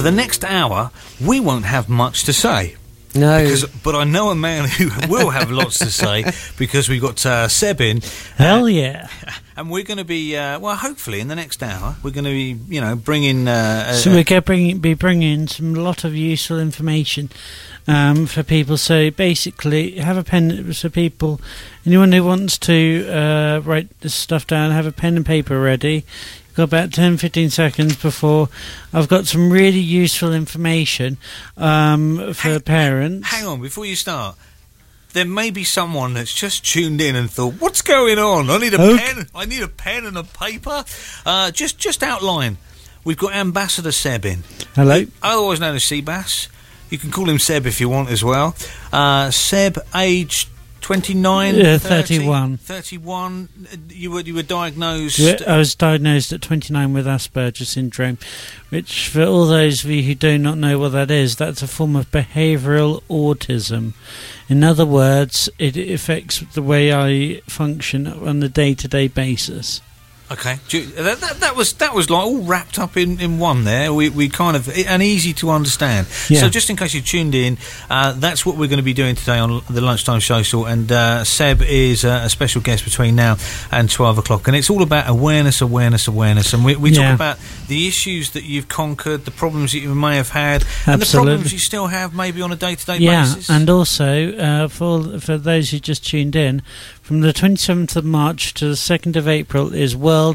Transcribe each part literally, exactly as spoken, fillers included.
for the next hour, we won't have much to say. No. Because, but I know a man who will have lots to say, because we've got uh, Seb in. Hell yeah. And we're going to be, uh, well, hopefully in the next hour, we're going to be, you know, bringing... Uh, a, so we're going to bring, be bringing some lot of useful information um, for people. So basically, have a pen, so people, anyone who wants to uh, write this stuff down, have a pen and paper ready. You've got about ten to fifteen seconds before I've got some really useful information um, for hang, parents. Hang on, before you start. There may be someone that's just tuned in and thought, "What's going on? I need a okay. pen. I need a pen and a paper." Uh, just, just outline. We've got Ambassador Seb in. Hello. Otherwise known as Seabass. You can call him Seb if you want as well. Uh, Seb, age twenty-nine, uh, thirty, thirty-one. thirty-one. You were you were diagnosed. Yeah, I was diagnosed at twenty-nine with Asperger's syndrome, which, for all those of you who do not know what that is, that's a form of behavioural autism. In other words, it affects the way I function on a day-to-day basis. Okay, that, that, that was that was like all wrapped up in, in one there. We we kind of and easy to understand. Yeah. So just in case you tuned in, uh, that's what we're going to be doing today on the lunchtime social. And uh, Seb is uh, a special guest between now and twelve o'clock. And it's all about awareness, awareness, awareness. And we, we yeah. talk about the issues that you've conquered, the problems that you may have had, Absolutely. and the problems you still have, maybe on a day to day yeah, basis. Yeah, and also uh, for for those who just tuned in, from the twenty-seventh of March to the second of April is World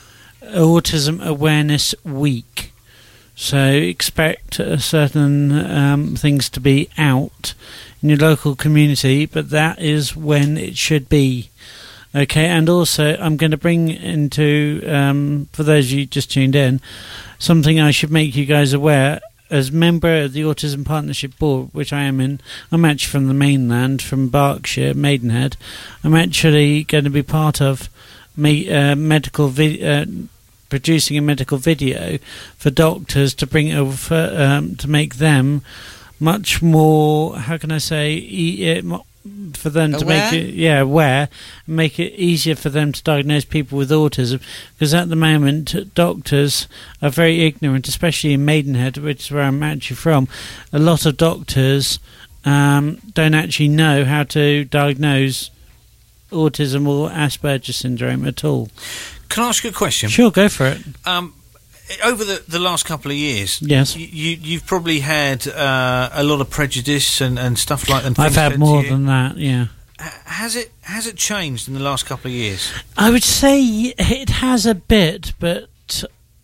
Autism Awareness Week. So expect uh, certain um, things to be out in your local community, but that is when it should be. Okay, and also I'm going to bring into, um, for those of you just tuned in, something I should make you guys aware. As member of the Autism Partnership Board, which I am in, I'm actually from the mainland, from Berkshire, Maidenhead. I'm actually going to be part of me, uh, medical vi- uh, producing a medical video for doctors to bring over, um, to make them much more, how can I say, e- uh, for them to aware? make it, yeah, aware, and make it easier for them to diagnose people with autism, because at the moment doctors are very ignorant, especially in Maidenhead, which is where I'm actually from. A lot of doctors um, don't actually know how to diagnose autism or Asperger's syndrome at all. Can I ask you a question? Sure, go for it. Um, over the, the last couple of years, yes, you, you, you've probably had uh, a lot of prejudice and, and stuff like that. I've had more than that, yeah. H- has it has it changed in the last couple of years? I would say it has a bit, but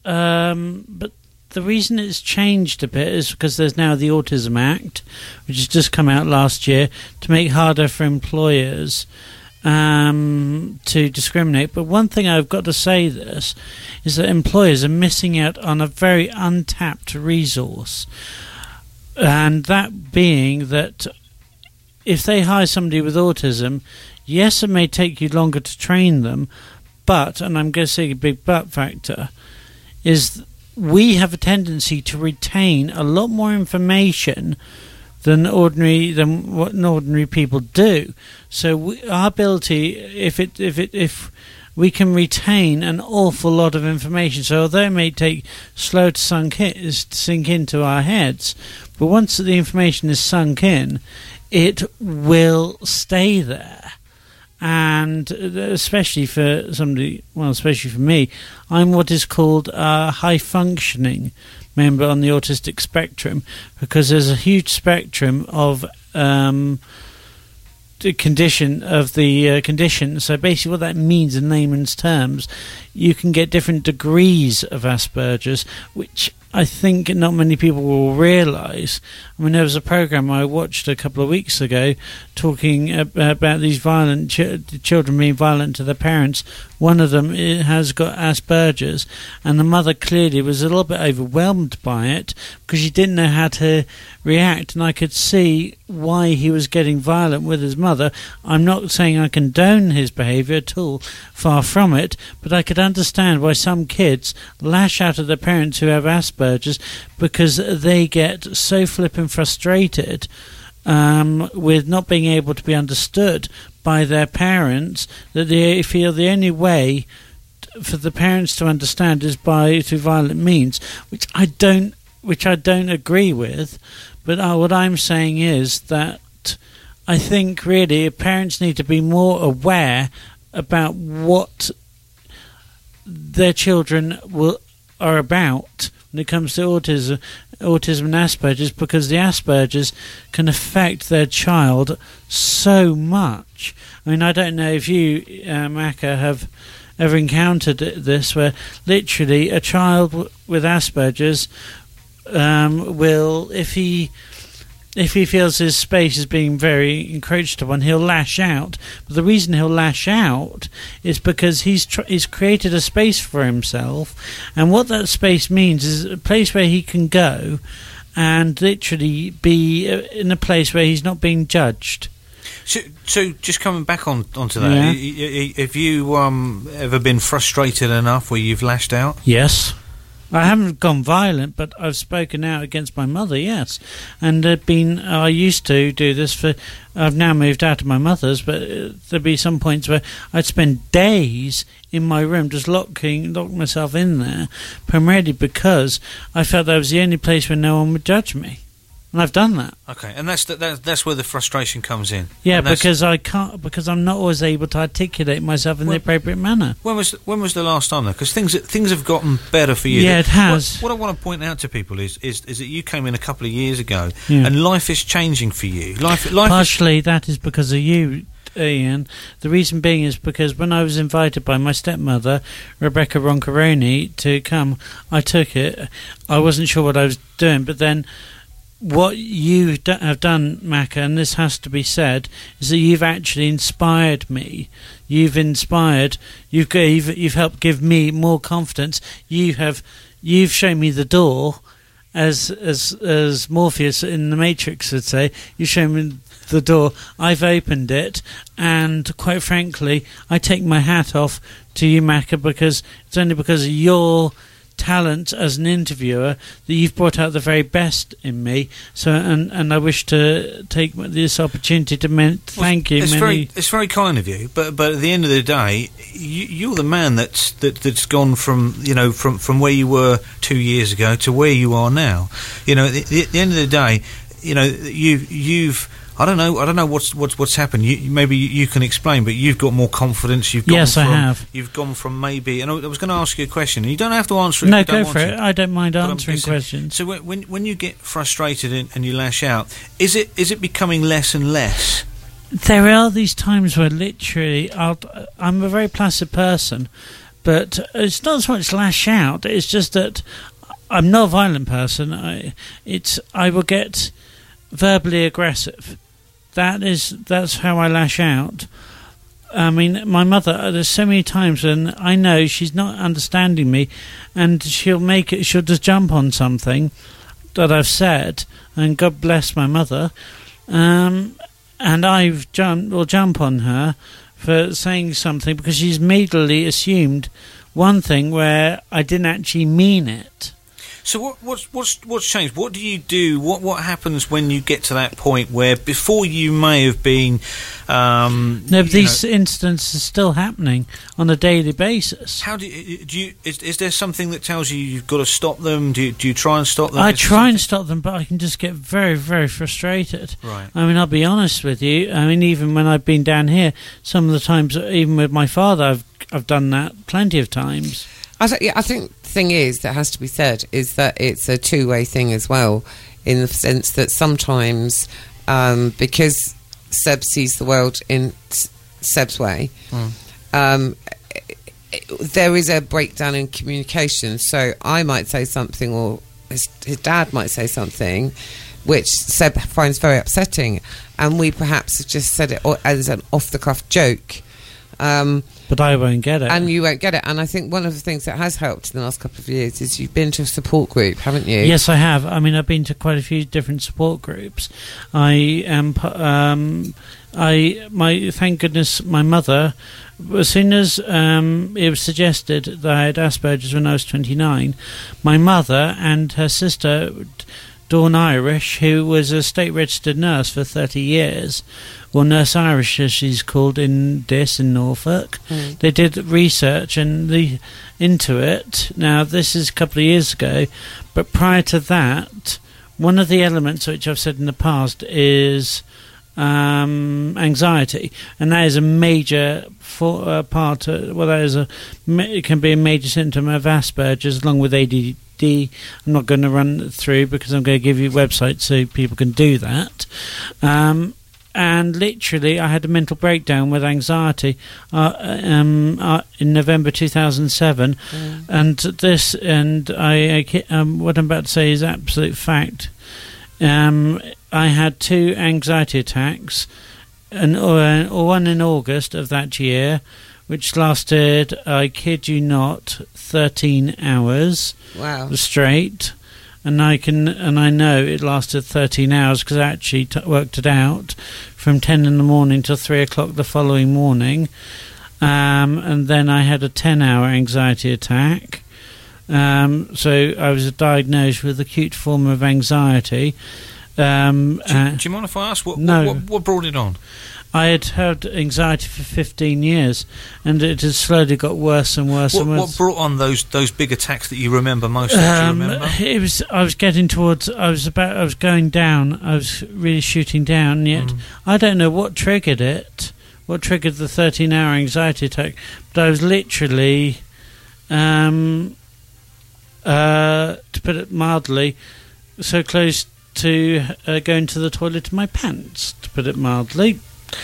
um, but the reason it's changed a bit is because there's now the Autism Act, which has just come out last year, to make it harder for employers um, to discriminate. But one thing I've got to say this is that employers are missing out on a very untapped resource, and that being that if they hire somebody with autism, yes, it may take you longer to train them, but, and I'm going to say a big but factor, is we have a tendency to retain a lot more information than ordinary than what ordinary people do. So we, our ability, if it if it if we can retain an awful lot of information. So although it may take slow to sunk in, sink into our heads, but once the information is sunk in, it will stay there. And especially for somebody, well, especially for me, I'm what is called a high-functioning member on the autistic spectrum, because there's a huge spectrum of um, the condition of the uh, condition. So basically what that means in layman's terms, you can get different degrees of Asperger's, which I think not many people will realise. I mean, there was a programme I watched a couple of weeks ago talking about these violent ch- children being violent to their parents. One of them has got Asperger's, and the mother clearly was a little bit overwhelmed by it because she didn't know how to react, and I could see why he was getting violent with his mother. I'm not saying I condone his behaviour at all, far from it, but I could understand why some kids lash out at their parents who have Asperger's, because they get so flippin' frustrated um, with not being able to be understood by their parents that they feel the only way for the parents to understand is by through violent means, which I don't which I don't agree with, but uh, what I'm saying is that I think really parents need to be more aware about what their children will are about when it comes to autism, autism and Asperger's, because the Asperger's can affect their child so much. I mean, I don't know if you, uh, Macca, have ever encountered this, where literally a child w- with Asperger's um, will, if he if he feels his space is being very encroached upon, he'll lash out. But the reason he'll lash out is because he's tr- he's created a space for himself, and what that space means is a place where he can go and literally be in a place where he's not being judged. So, so just coming back on onto that, Yeah. y- y- have you um, ever been frustrated enough where you've lashed out? Yes. I haven't gone violent, but I've spoken out against my mother, yes. And there'd been, I used to do this for, I've now moved out of my mother's, but uh, there'd be some points where I'd spend days in my room just locking, lock myself in there, primarily because I felt that was the only place where no one would judge me. And I've done that. Okay, and that's the, that, that's where the frustration comes in. Yeah, And that's- because I can't, because I'm not always able to articulate myself in Well, the appropriate manner. When was when was the last time though? Because things things have gotten better for you. Yeah, it has. What, what I want to point out to people is, is is that you came in a couple of years ago, Yeah. and life is changing for you. Life life is, Partially that is because of you, Ian. The reason being is because when I was invited by my stepmother, Rebecca Roncaroni, to come, I took it. I wasn't sure what I was doing, but then what you d- have done, Macca, and this has to be said, is that you've actually inspired me. You've inspired. You've gave. You've helped give me more confidence. You have. You've shown me the door, as as as Morpheus in the Matrix would say. You've shown me the door. I've opened it, and quite frankly, I take my hat off to you, Macca, because it's only because of your talent as an interviewer that you've brought out the very best in me. So, and and I wish to take this opportunity to men- thank you. It's many very it's very kind of you, but but at the end of the day, you, you're the man that's that, that's gone from you know from, from where you were two years ago to where you are now. You know, at the, at the end of the day, you know you you've. I don't know. I don't know what's what's what's happened. You, maybe you can explain, but you've got more confidence. You've gone Yes, from, I have. You've gone from maybe. And I was going to ask you a question. And you don't have to answer it. No, if you don't go want for to. it. I don't mind But I'm answering guessing- questions. So when when when you get frustrated and, and you lash out, is it is it becoming less and less? There are these times where literally I'll, I'm a very placid person, but it's not so much lash out. It's just that I'm not a violent person. I it's I will get verbally aggressive. That is that's how I lash out. I mean, my mother, there's so many times when I know she's not understanding me, and she'll make it, she'll just jump on something that I've said, and God bless my mother, um, and I've jumped, will jump on her for saying something because she's immediately assumed one thing where I didn't actually mean it. So what, what's what's what's changed? What do you do? What what happens when you get to that point where before you may have been? Um, No, you but these know, incidents are still happening on a daily basis. how do you, do you? Is, is there something that tells you you've got to stop them? Do you, do you try and stop them? I Is there try and something- stop them, but I can just get very, very frustrated. Right. I mean, I'll be honest with you. I mean, even when I've been down here, some of the times, even with my father, I've I've done that plenty of times. I, th- yeah, I think the thing is that has to be said is that it's a two-way thing as well, in the sense that sometimes um, because Seb sees the world in S- Seb's way, Mm. um, it, it, there is a breakdown in communication. So I might say something, or his, his dad might say something, which Seb finds very upsetting, and we perhaps have just said it o- as an off-the-cuff joke. Um, But I won't get it. and you won't get it. And I think one of the things that has helped in the last couple of years is you've been to a support group, haven't you? Yes, I have. I mean, I've been to quite a few different support groups. I am. p- Um, I my thank goodness my mother. As soon as um, it was suggested that I had Asperger's when I was twenty-nine, my mother and her sister, Dawn Irish, who was a state registered nurse for thirty years, or Nurse Irish as she's called in this in Norfolk. Mm. They did research and the into it. Now this is a couple of years ago, but prior to that, one of the elements which I've said in the past is um, anxiety, and that is a major for, uh, part. Uh, well, that is a it can be a major symptom of Asperger's, along with A D D. I'm not going to run it through because I'm going to give you websites so people can do that. Um, and literally, I had a mental breakdown with anxiety uh, um, uh, in November two thousand seven, mm. and this and I, I um, what I'm about to say is absolute fact. Um, I had two anxiety attacks, and or, or one in August of that year, which lasted, I kid you not, thirteen hours. Wow. Straight. And I can, and I know it lasted thirteen hours because I actually t- worked it out from ten in the morning till three o'clock the following morning. Um, and then I had a ten-hour anxiety attack. Um, so I was diagnosed with acute form of anxiety. Um, do, you, uh, do you mind if I ask what, no. what, what brought it on? I had had anxiety for fifteen years, and it has slowly got worse and worse What, and worse. what brought on those those big attacks that you remember most? Um, do you remember? It was. I was getting towards. I was about. I was going down. I was really shooting down. And yet, mm. I don't know what triggered it. What triggered the thirteen-hour anxiety attack? But I was literally, um, uh, to put it mildly, so close to uh, going to the toilet in my pants. To put it mildly.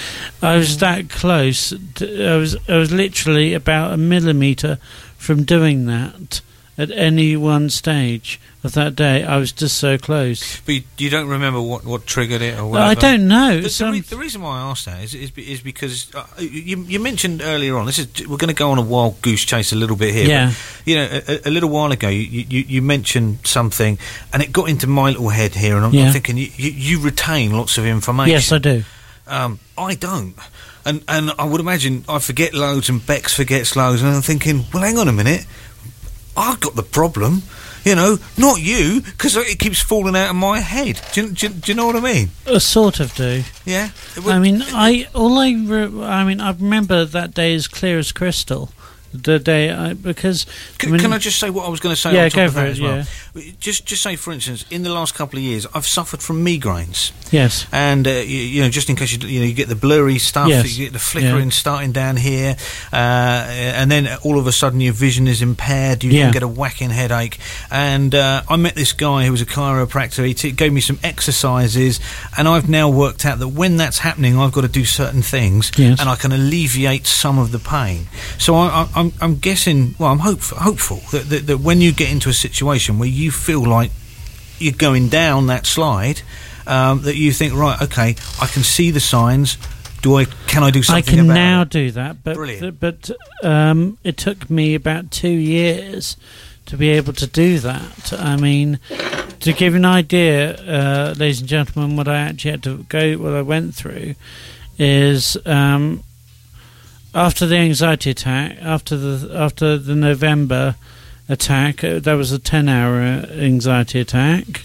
I was that close. To, I was I was literally about a millimetre from doing that at any one stage of that day. I was just so close. But you, you don't remember what, what triggered it or whatever? Well, I don't know. The, the, re- the reason why I asked that is is, is because uh, you, you mentioned earlier on. This is we're going to go on a wild goose chase a little bit here. Yeah. But, you know, a, a little while ago, you, you, you mentioned something, and it got into my little head here, and I'm, yeah. I'm thinking you, you, you retain lots of information. Yes, I do. Um, I don't. And and I would imagine I forget loads and Bex forgets loads, and I'm thinking, well, hang on a minute, I've got the problem, you know, not you, because it keeps falling out of my head. Do you, do, you, do you know what I mean? I sort of do. Yeah. I mean, I all I re- I mean, I remember that day as clear as crystal. The day I, because can I, mean, can I just say what I was going to say? Yeah, on top go of for that it. as well? Yeah. Just, just say, for instance, in the last couple of years, I've suffered from migraines. Yes. And uh, you, you know, just in case you, you know, you get the blurry stuff, yes. you get the flickering yeah. starting down here, uh, and then all of a sudden your vision is impaired. You yeah. then get a whacking headache. And uh, I met this guy who was a chiropractor. He t- gave me some exercises, and I've now worked out that when that's happening, I've got to do certain things, yes. and I can alleviate some of the pain. So I, I, I'm, I'm guessing. Well, I'm hope, hopeful that, that, that when you get into a situation where you feel like you're going down that slide, um, that you think, right, okay, I can see the signs. Do I? Can I do something? I can about now it? do that, but Brilliant. but um, it took me about two years to be able to do that. I mean, to give you an idea, uh, ladies and gentlemen, what I actually had to go, what I went through, is. Um, After the anxiety attack, after the after the November attack, uh, that was a ten-hour anxiety attack.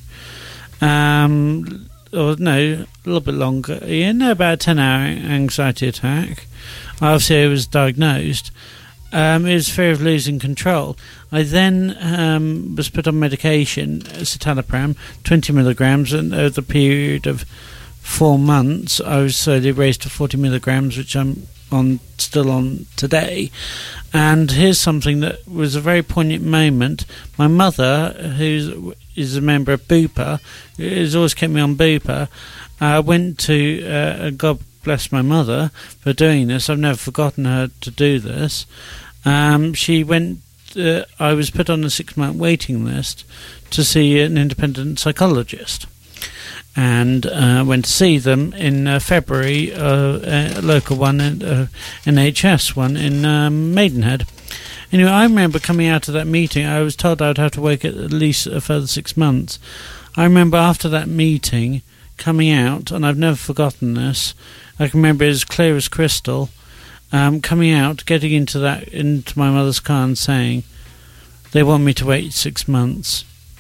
Um, or no, a little bit longer. Yeah, no, about a ten-hour anxiety attack. Obviously, I was diagnosed. Um, it was fear of losing control. I then um, was put on medication, citalopram, twenty milligrams, and over the period of four months, I was slowly raised to forty milligrams, which I'm on still on today. And here's something that was a very poignant moment. My mother, who is a member of Bupa, has always kept me on Bupa, uh, went to uh, God bless my mother for doing this. I've never forgotten her to do this. Um, she went uh, I was put on a six month waiting list to see an independent psychologist, and uh, went to see them in uh, February, uh, a local one, uh, N H S one in um, Maidenhead. Anyway, I remember coming out of that meeting, I was told I'd have to wait at least a further six months. I remember after that meeting, coming out, and I've never forgotten this, I can remember it as clear as crystal, um, coming out, getting into that into my mother's car and saying, they want me to wait six months.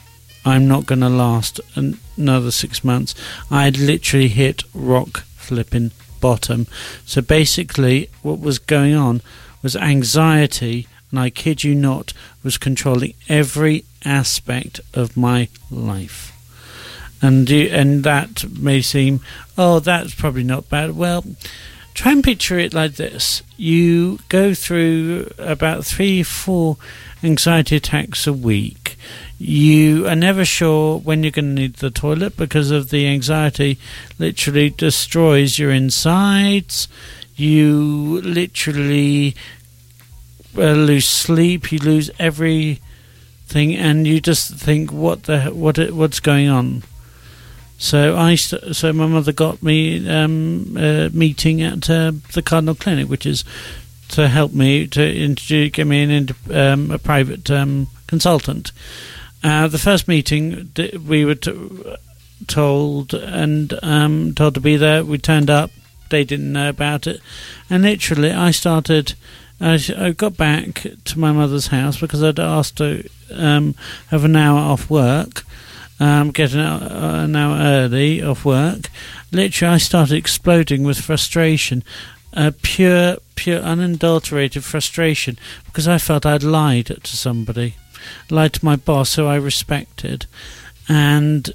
I'm not going to last an- another six months. I had literally hit rock flipping bottom. So basically what was going on was anxiety, and I kid you not, was controlling every aspect of my life. And you, and that may seem, oh, that's probably not bad. Well, try and picture it like this. You go through about three, four anxiety attacks a week. You are never sure when you're going to need the toilet because of the anxiety literally destroys your insides. You literally uh, lose sleep. You lose everything, and you just think, what the what what's going on? So I, st- so my mother got me um, a meeting at uh, the Cardinal Clinic, which is to help me to introduce, get me in um, a private um, consultant. Uh, the first meeting, we were t- told and um, told to be there. We turned up. They didn't know about it, and literally, I started. I, I got back to my mother's house because I'd asked to um, have an hour off work. Um, get an hour, an hour early off work. Literally, I started exploding with frustration, uh, pure, pure, unadulterated frustration, because I felt I'd lied to somebody, lied to my boss, who I respected, and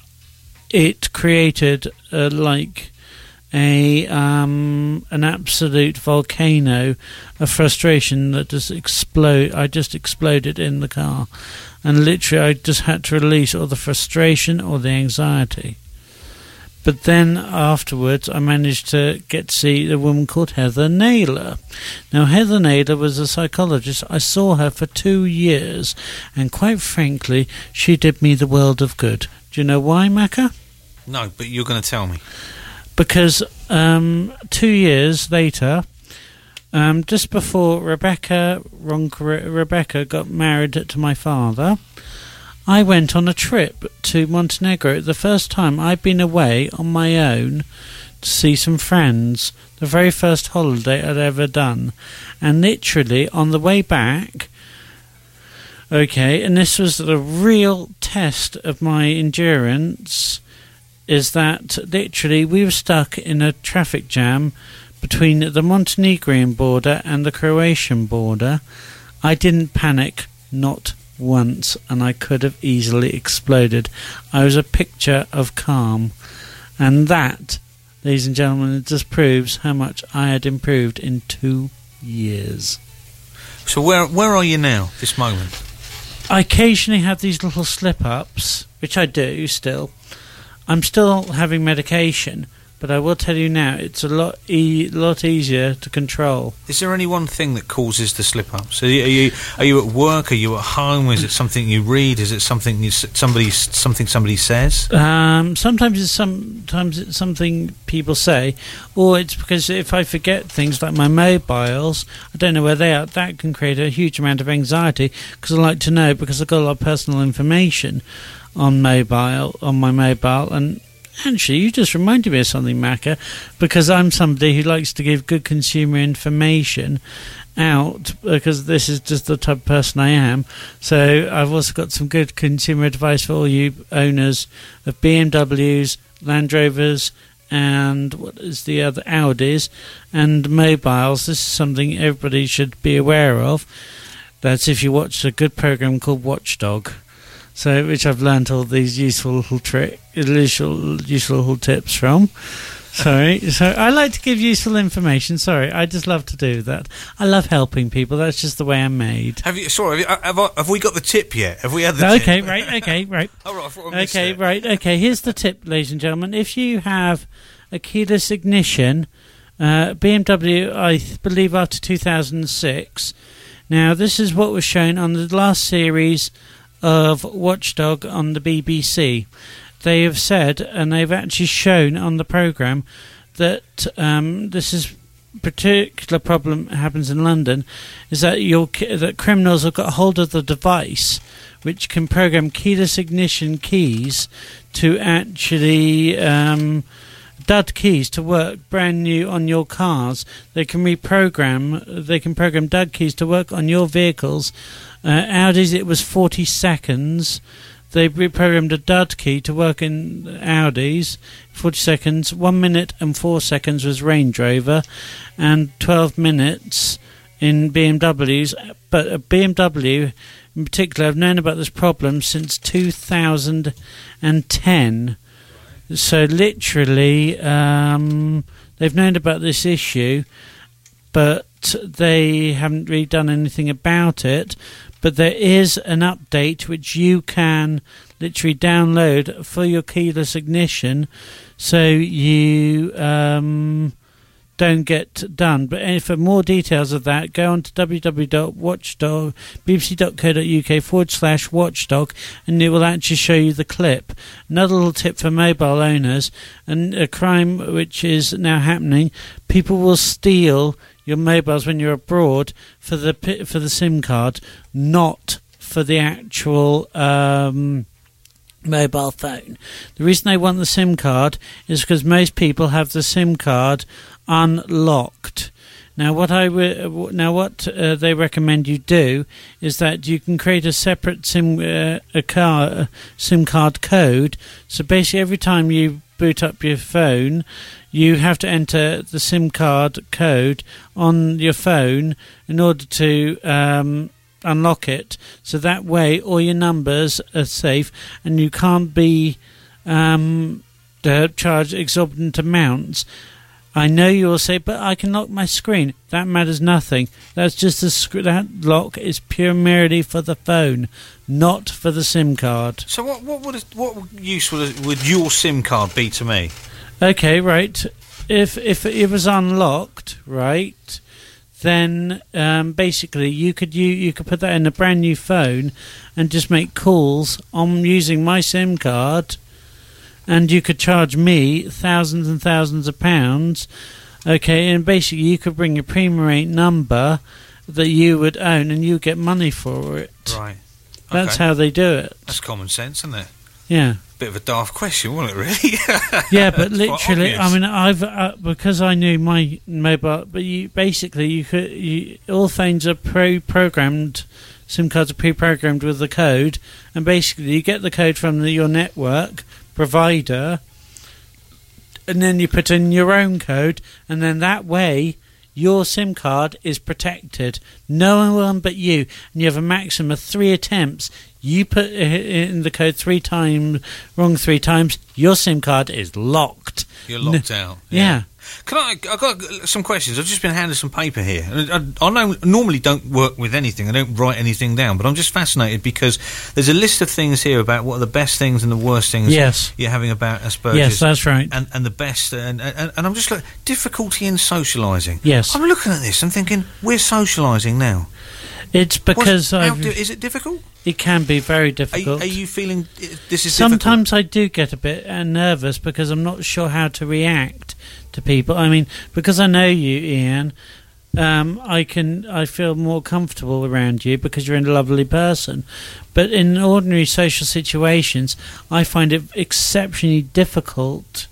it created uh, like a um, an absolute volcano of frustration that just explode. I just exploded in the car. And literally, I just had to release all the frustration or the anxiety. But then afterwards, I managed to get to see a woman called Heather Naylor. Now, Heather Naylor was a psychologist. I saw her for two years. And quite frankly, she did me the world of good. Do you know why, Macca? No, but you're going to tell me. Because um, two years later... Um, just before Rebecca, Rebecca got married to my father, I went on a trip to Montenegro. The first time I'd been away on my own to see some friends. The very first holiday I'd ever done. And literally, on the way back, okay, and this was the real test of my endurance, is that literally we were stuck in a traffic jam between the Montenegrin border and the Croatian border. I didn't panic, not once, and I could have easily exploded. I was a picture of calm, and that, ladies and gentlemen, it just proves how much I had improved in two years. So where where are you now, this moment? I occasionally have these little slip-ups, which I do still. I'm still having medication, but I will tell you now, it's a lot e- lot easier to control. Is there any one thing that causes the slip-ups? Are you, are you are you at work? Are you at home? Is it something you read? Is it something you, somebody something somebody says? Um, sometimes it's sometimes it's something people say, or it's because if I forget things like my mobiles, I don't know where they are. That can create a huge amount of anxiety because I like to know, because I've got a lot of personal information on mobile on my mobile. And actually, you just reminded me of something, Macca, because I'm somebody who likes to give good consumer information out, because this is just the type of person I am. So I've also got some good consumer advice for all you owners of B M Ws, Land Rovers, and what is the other, Audis, and mobiles. This is something everybody should be aware of. That's if you watch a good program called Watchdog. So, which I've learnt all these useful little trick, useful, useful little tips from. Sorry, so I like to give useful information. Sorry, I just love to do that. I love helping people. That's just the way I'm made. Have you? Sorry, have, you, have, I, have we got the tip yet? Have we had the okay, tip? right, okay, right. Oh, right, I thought I missed okay, it. right, okay. Here's the tip, ladies and gentlemen. If you have a keyless ignition, uh, B M W, I th- believe after two thousand six. Now, this is what was shown on the last series of Watchdog on the B B C. They have said, and they've actually shown on the programme, that um, this is particular problem happens in London, is that your that criminals have got hold of the device which can program keyless ignition keys to actually um, D U D keys to work brand new on your cars. They can reprogram. They can program D U D keys to work on your vehicles. Uh, Audi's, it was forty seconds. they reprogrammed a D U D key to work in Audis, forty seconds, one minute and four seconds was Range Rover, and twelve minutes in B M Ws. But a B M W in particular, I've known about this problem since two thousand ten. So literally, um, they've known about this issue, but they haven't really done anything about it. But there is an update which you can literally download for your keyless ignition, so you um, don't get done. But for more details of that, go on to www.watchdog, bbc.co.uk forward slash watchdog, and it will actually show you the clip. Another little tip for mobile owners, and a crime which is now happening, people will steal your mobiles when you're abroad for the for the SIM card, not for the actual um, mobile phone. The reason they want the SIM card is because most people have the SIM card unlocked. Now, what I re- now what uh, they recommend you do is that you can create a separate SIM uh, a car SIM card code. So basically, every time you boot up your phone, you have to enter the SIM card code on your phone in order to um, unlock it. So that way, all your numbers are safe, and you can't be um, uh, charged exorbitant amounts. I know you will say, but I can lock my screen. That matters nothing. That's just a sc- that lock is pure merely for the phone, not for the SIM card. So what what would it, what use would, would your SIM card be to me? Okay, right. If if it was unlocked, right, then um, basically you could you you could put that in a brand new phone and just make calls on using my SIM card. And you could charge me thousands and thousands of pounds, okay, and basically you could bring a Prima eight number that you would own and you get money for it. Right. That's okay. how they do it. That's common sense, isn't it? Yeah. Bit of a daft question, wasn't it, really? Yeah, but literally, I mean, I've uh, because I knew my mobile, but you basically, you could, you, all phones are pre-programmed, SIM cards are pre-programmed with the code, and basically you get the code from the, your network provider, and then you put in your own code, and then that way your SIM card is protected. No one but you, and you have a maximum of three attempts. You put in the code three times wrong three times, your SIM card is locked. You're locked N- out. Yeah. yeah. Can I? I've got some questions. I've just been handed some paper here. I, I, I know, normally don't work with anything. I don't write anything down, but I'm just fascinated because there's a list of things here about what are the best things and the worst things yes. you're having about Asperger's. Yes, that's right. And, and the best, and, and, and I'm just like, difficulty in socialising. Yes. I'm looking at this and thinking, we're socialising now. It's because how I've... Do, is it difficult? It can be very difficult. Are, are you feeling this is Sometimes difficult? I do get a bit uh, nervous because I'm not sure how to react to people. I mean, because I know you, Ian, um, I can I feel more comfortable around you because you're a lovely person. But in ordinary social situations, I find it exceptionally difficult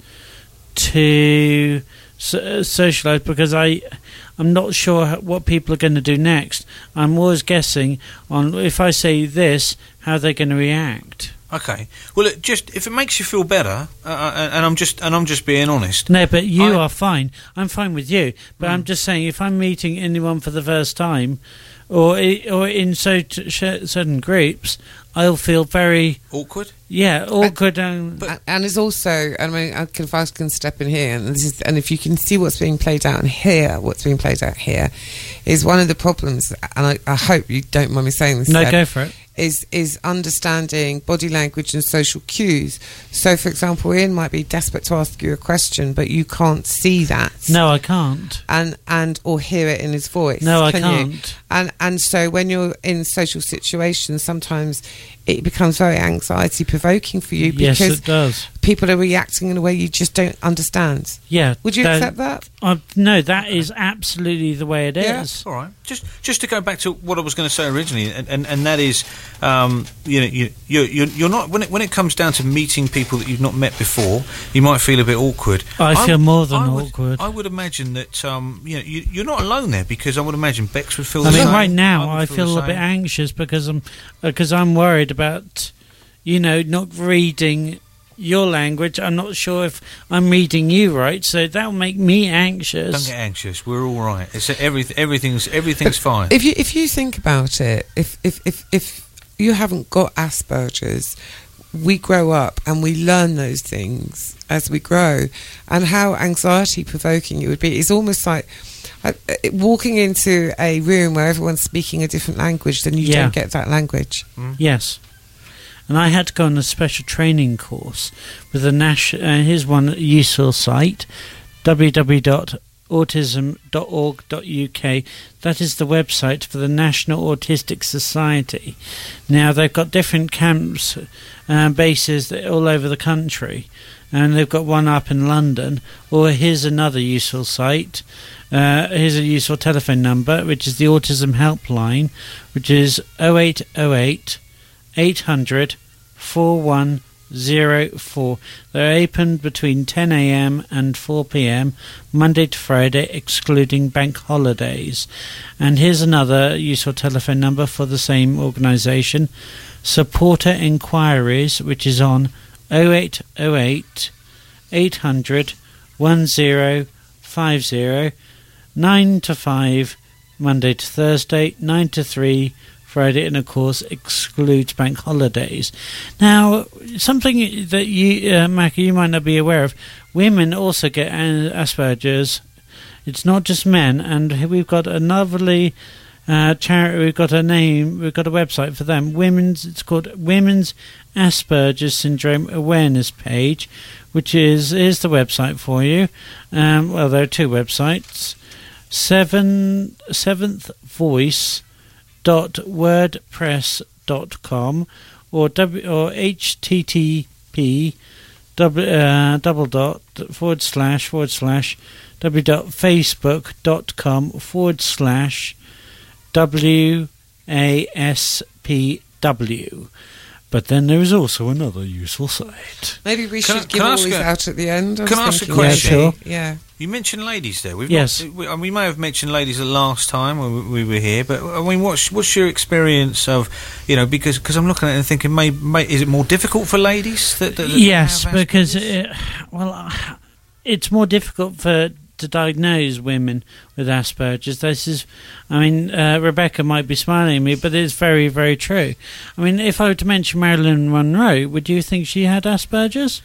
to so, uh, socialise because I. I'm not sure what people are going to do next. I'm always guessing on if I say this, how they're going to react. Okay. Well, it just if it makes you feel better, uh, and I'm just and I'm just being honest. No, but you I, are fine. I'm fine with you. But mm. I'm just saying, if I'm meeting anyone for the first time, or or in so certain groups, I'll feel very awkward. Yeah, awkward. And, and, and it's also, I mean, I can, if I can step in here, and this is, and if you can see what's being played out and hear what's being played out here, is one of the problems. And I, I hope you don't mind me saying this. No, Seb, go for it. Is is understanding body language and social cues. So, for example, Ian might be desperate to ask you a question, but you can't see that. No, I can't. And and or hear it in his voice. No, I can can't. You? And and so when you're in social situations, sometimes it becomes very anxiety provoking for you because yes, it does. People are reacting in a way you just don't understand. Yeah. Would you that, accept that? Uh, no, that is absolutely the way it yeah. is. All right. Just just to go back to what I was going to say originally, and, and, and that is, um, you know, you, you, you're, you're not when it when it comes down to meeting people that you've not met before, you might feel a bit awkward. I feel more than I would, awkward. I would imagine that um, you know you, you're not alone there because I would imagine Bex would feel. I the mean, same. right now I, I feel, feel a bit anxious because I'm because I'm worried about. you know, not reading your language. I'm not sure if I'm reading you right, so that'll make me anxious. Don't get anxious. We're all right. It's everything. Everything's everything's fine. If you if you think about it, if if if if you haven't got Asperger's, we grow up and we learn those things as we grow, and how anxiety provoking it would be. It's almost like uh, walking into a room where everyone's speaking a different language, then you Yeah. don't get that language. Mm. Yes. And I had to go on a special training course with the national. Uh, here's one useful site: w w w dot autism dot org dot u k. That is the website for the National Autistic Society. Now they've got different camps, uh, bases all over the country, and they've got one up in London. Or here's another useful site. Uh, here's a useful telephone number, which is the Autism Helpline, which is oh eight oh eight eight hundred four one zero four. They're open between ten a m and four p m Monday to Friday, excluding bank holidays. And here's another useful telephone number for the same organisation: Supporter Inquiries, which is on oh eight oh eight eight hundred one zero five zero, nine to five Monday to Thursday, nine to three Friday, and of course excludes bank holidays. Now, something that you, uh, Macca, you might not be aware of: women also get Asperger's. It's not just men, and we've got a lovely uh, charity. We've got a name. We've got a website for them. Women's. It's called Women's Asperger's Syndrome Awareness Page, which is here's the website for you. Um, well, there are two websites: Seven Seventh Voice dot wordpress dot com or w or http double uh, double dot forward slash forward slash w dot facebook dot com forward slash w a s p w. But then there is also another useful site. Maybe we Can should I- give can I all ask these a- out at the end. I can was I ask a thinking- question? Yeah, sure. Yeah. You mentioned ladies there. We've Yes. Not, we, we may have mentioned ladies the last time when we were here, but I mean, what's what's your experience of, you know, because cause I'm looking at it and thinking, may, may, is it more difficult for ladies? That, that, that Yes, have because Asperger's? it, well, uh, it's more difficult for to diagnose women with Asperger's. This is, I mean, uh, Rebecca might be smiling at me, but it's very, very true. I mean, if I were to mention Marilyn Monroe, would you think she had Asperger's?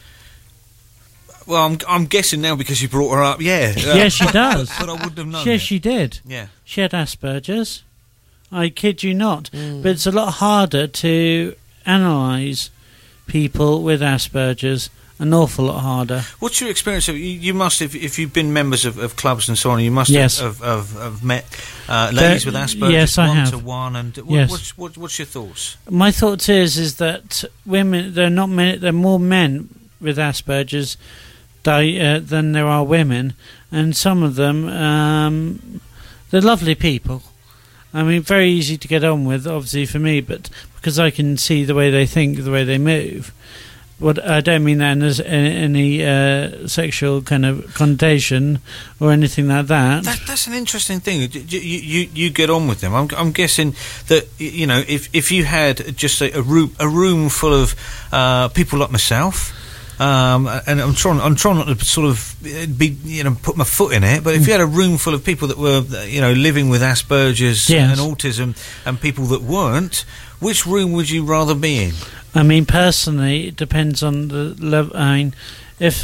Well, I'm I'm guessing now because you brought her up. Yeah, Yes, she does. but I wouldn't have known. Yes, it. she did. Yeah. She had Asperger's. I kid you not. Mm. But it's a lot harder to analyse people with Asperger's. An awful lot harder. What's your experience of? You, you must, if if you've been members of, of clubs and so on, you must Yes. have, have, have, have met uh, ladies There- with Asperger's yes, I one have. to one. And what, Yes. what's what, what's your thoughts? My thoughts is is that women, there are not many, there are more men with Asperger's di- uh, than there are women, and some of them, um, they're lovely people. I mean, very easy to get on with, obviously for me, but because I can see the way they think, the way they move. What I don't mean that as any uh, sexual kind of connotation or anything like that. That, that's an interesting thing. You, you, you, you get on with them. I'm, I'm guessing that, you know, if if you had just a, a room a room full of uh, people like myself, um, and I'm trying I'm trying not to sort of be you know put my foot in it, but if you had a room full of people that were you know living with Asperger's Yes. and autism and people that weren't, which room would you rather be in? I mean, personally, it depends on the level. I mean, if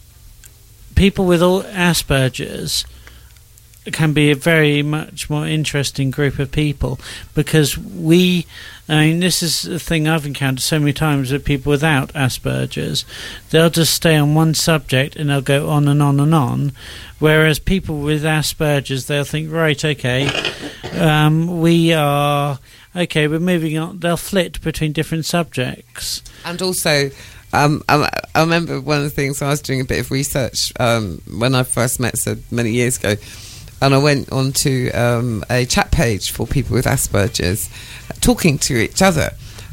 people with all Asperger's can be a very much more interesting group of people, because we, I mean, this is the thing I've encountered so many times with people without Asperger's. They'll just stay on one subject and they'll go on and on and on, whereas people with Asperger's, they'll think, right, okay, um, we are... Okay, we're moving on. They'll flit between different subjects. And also, um, I, I remember one of the things I was doing a bit of research um, when I first met so many years ago, and I went onto um, a chat page for people with Asperger's, talking to each other.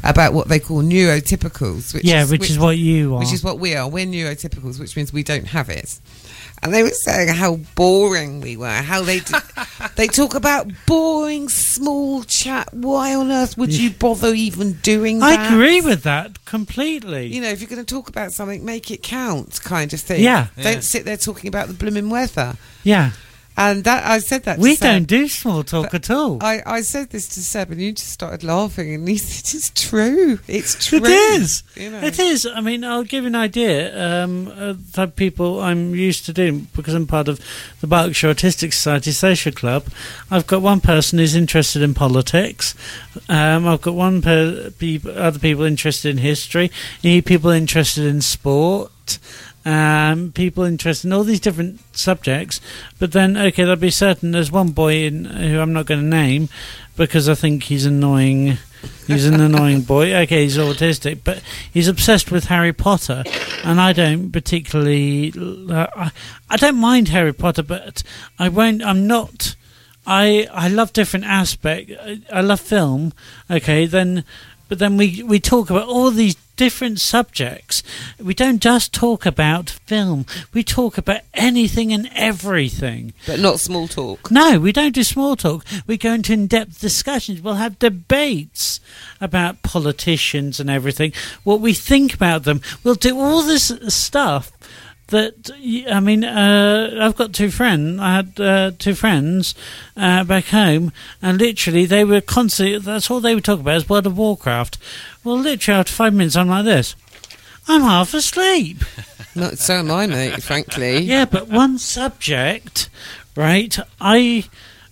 about what they call neurotypicals, which yeah, is, which, which is what you are. Which is what we are. We're neurotypicals, which means we don't have it. And they were saying how boring we were, how they d- they talk about boring small chat. Why on earth would you bother even doing that? I agree with that completely. You know, if you're going to talk about something, make it count, kind of thing. Yeah. Don't Yeah. sit there talking about the blooming weather. Yeah. And that I said that to We Seb. don't do small talk But at all. I, I said this to Seb and you just started laughing and he said, it's true. It's true. It is. You know. It is. I mean, I'll give you an idea. Um, uh, the type of people I'm used to doing, because I'm part of the Berkshire Autistic Society Social Club. I've got one person who's interested in politics. Um, I've got one per, pe- other people interested in history. You need people interested in sport. Um, people interested in all these different subjects, but then okay, there'll be certain. There's one boy in who I'm not going to name because I think he's annoying. He's an annoying boy. Okay, he's autistic, but he's obsessed with Harry Potter, and I don't particularly. Uh, I, I don't mind Harry Potter, but I won't. I'm not. I I love different aspect. I, I love film. Okay, then. But then we, we talk about all these different subjects. We don't just talk about film. We talk about anything and everything. But not small talk. No, we don't do small talk. We go into in-depth discussions. We'll have debates about politicians and everything, what we think about them. We'll do all this stuff that, I mean, uh, I've got two friends. I had uh, two friends uh, back home, and literally they were constantly, that's all they would talk about is World of Warcraft. Well, literally after five minutes, I'm like this. I'm half asleep. Not so am I, mate, frankly. Yeah, but one subject, right, I...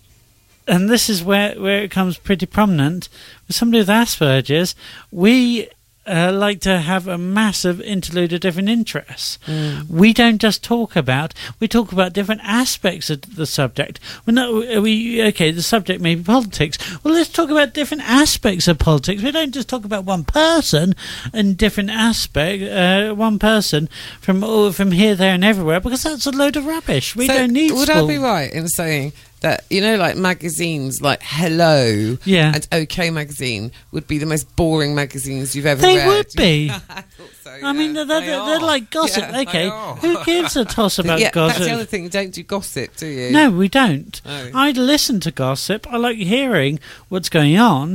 And this is where, where it comes pretty prominent. With somebody with Asperger's, we... Uh, like to have a massive interlude of different interests. Mm. We don't just talk about, we talk about different aspects of the subject. We're not, we, okay, the subject may be politics. Well, let's talk about different aspects of politics. We don't just talk about one person and different aspect, uh, one person from oh, from here, there and everywhere, because that's a load of rubbish. We so don't need Would small. I be right in saying that, you know, like magazines like Hello Yeah. and OK Magazine would be the most boring magazines you've ever They read? would be. I thought so, I yeah. mean, they're, they're, They they're are. like gossip. Yeah, okay, they are. who gives a toss about yeah, gossip? that's the other thing. You don't do gossip, do you? No, we don't. Oh. I listen to gossip. I like hearing what's going on.